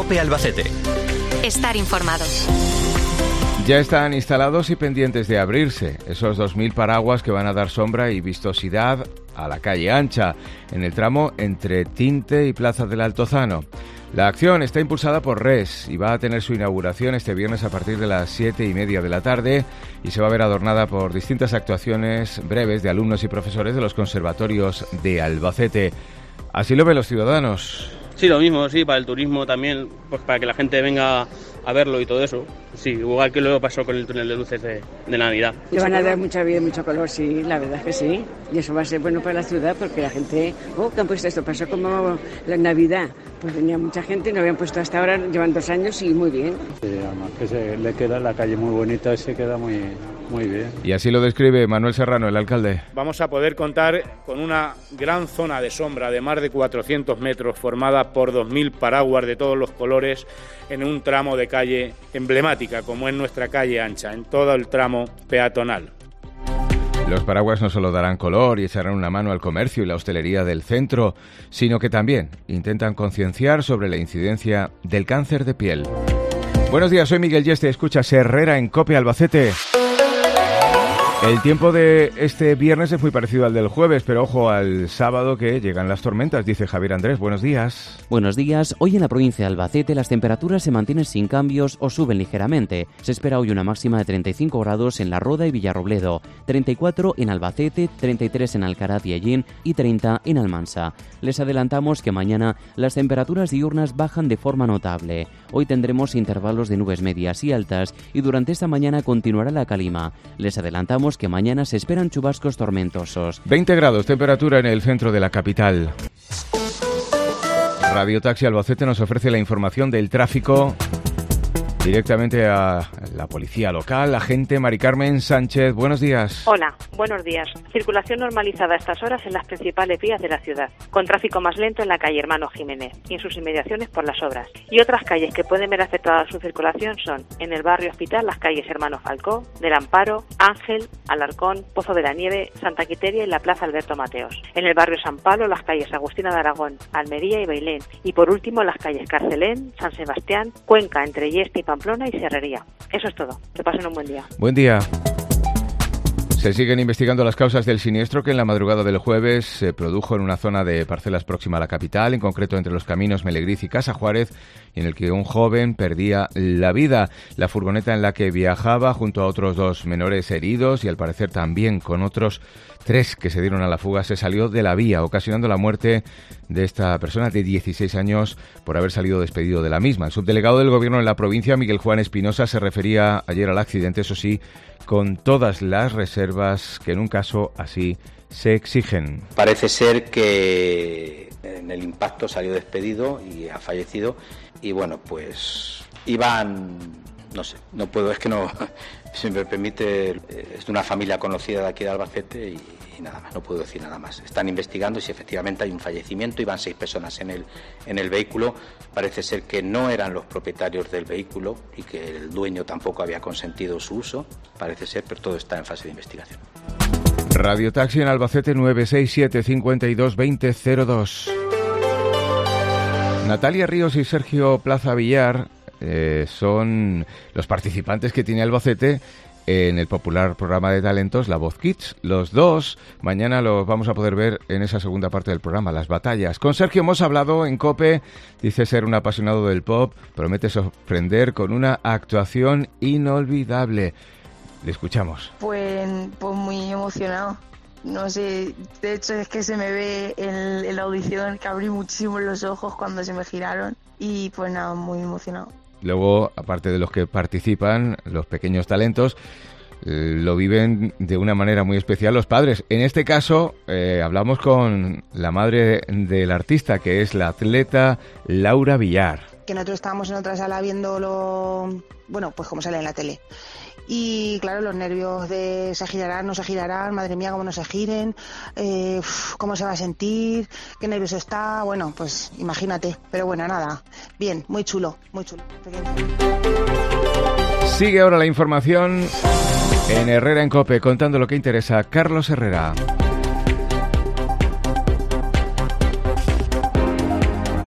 COPE Albacete. Estar informado. Ya están instalados y pendientes de abrirse esos 2.000 paraguas que van a dar sombra y vistosidad a la calle ancha, en el tramo entre Tinte y Plaza del Altozano. La acción está impulsada por RES y va a tener su inauguración este viernes a partir de las 7:30 de la tarde y se va a ver adornada por distintas actuaciones breves de alumnos y profesores de los conservatorios de Albacete. Así lo ven los ciudadanos. Sí, lo mismo, sí, para el turismo también, pues para que la gente venga a verlo y todo eso. Sí, igual que luego pasó con el túnel de luces de Navidad. Le van a dar mucha vida y mucho color, sí, la verdad es que sí. Y eso va a ser bueno para la ciudad porque la gente, que han puesto esto, pasó como la Navidad. Pues venía mucha gente, no habían puesto hasta ahora, llevan 2 años y muy bien. Sí, además que se le queda la calle muy bonita y se queda muy bien. Y así lo describe Manuel Serrano, el alcalde. Vamos a poder contar con una gran zona de sombra de más de 400 metros formada por 2.000 paraguas de todos los colores en un tramo de calle emblemática como es nuestra calle ancha, en todo el tramo peatonal. Los paraguas no solo darán color y echarán una mano al comercio y la hostelería del centro, sino que también intentan concienciar sobre la incidencia del cáncer de piel. Buenos días, soy Miguel Yeste, escuchas Herrera en COPE Albacete. El tiempo de este viernes es muy parecido al del jueves, pero ojo al sábado que llegan las tormentas, dice Javier Andrés. Buenos días. Buenos días. Hoy en la provincia de Albacete las temperaturas se mantienen sin cambios o suben ligeramente. Se espera hoy una máxima de 35 grados en La Roda y Villarrobledo, 34 en Albacete, 33 en Alcaraz y Hellín y 30 en Almansa. Les adelantamos que mañana las temperaturas diurnas bajan de forma notable. Hoy tendremos intervalos de nubes medias y altas y durante esta mañana continuará la calima. Les adelantamos que mañana se esperan chubascos tormentosos. 20 grados temperatura en el centro de la capital. Radio Taxi Albacete nos ofrece la información del tráfico directamente a la policía local. Agente Mari Carmen Sánchez, buenos días. Hola, buenos días. Circulación normalizada a estas horas en las principales vías de la ciudad, con tráfico más lento en la calle Hermano Jiménez y en sus inmediaciones por las obras. Y otras calles que pueden ver afectada su circulación son en el barrio Hospital las calles Hermano Falcó, del Amparo, Ángel, Alarcón, Pozo de la Nieve, Santa Quiteria y la Plaza Alberto Mateos. En el barrio San Pablo las calles Agustina de Aragón, Almería y Bailén. Y por último las calles Carcelén, San Sebastián, Cuenca, entre Yeste y Pamplona y Serrería. Eso es todo. Que pasen un buen día. Buen día. Se siguen investigando las causas del siniestro que en la madrugada del jueves se produjo en una zona de parcelas próxima a la capital, en concreto entre los caminos Melegriz y Casa Juárez, en el que un joven perdía la vida. La furgoneta en la que viajaba junto a otros 2 menores heridos y al parecer también con otros 3 que se dieron a la fuga, se salió de la vía, ocasionando la muerte de esta persona de 16 años por haber salido despedido de la misma. El subdelegado del Gobierno en la provincia, Miguel Juan Espinosa, se refería ayer al accidente, eso sí, con todas las reservas que en un caso así se exigen. Parece ser que en el impacto salió despedido y ha fallecido y bueno, pues iban, no sé, no puedo, es que no, si me permite, es de una familia conocida de aquí de Albacete y nada más, no puedo decir nada más. Están investigando si efectivamente hay un fallecimiento, iban 6 personas en el vehículo, parece ser que no eran los propietarios del vehículo y que el dueño tampoco había consentido su uso, parece ser, pero todo está en fase de investigación. Radio Taxi en Albacete 967 52 20 02. Natalia Ríos y Sergio Plaza Villar son los participantes que tiene Albacete en el popular programa de talentos La Voz Kids. Los dos mañana los vamos a poder ver en esa segunda parte del programa, Las Batallas. Con Sergio hemos hablado en COPE, dice ser un apasionado del pop, promete sorprender con una actuación inolvidable. Le escuchamos. Pues muy emocionado. No sé, de hecho es que se me ve en la audición que abrí muchísimo los ojos cuando se me giraron y pues nada, muy emocionado. Luego, aparte de los que participan, los pequeños talentos, lo viven de una manera muy especial los padres. En este caso, hablamos con la madre del artista, que es la atleta Laura Villar. Que nosotros estábamos en otra sala viéndolo, bueno, pues como sale en la tele. Y claro, los nervios de se girarán, no se girarán, madre mía, cómo no se giren, cómo se va a sentir, qué nervioso está, bueno, pues imagínate. Pero bueno, nada, bien, muy chulo, muy chulo. Sigue ahora la información en Herrera en COPE, contando lo que interesa. Carlos Herrera.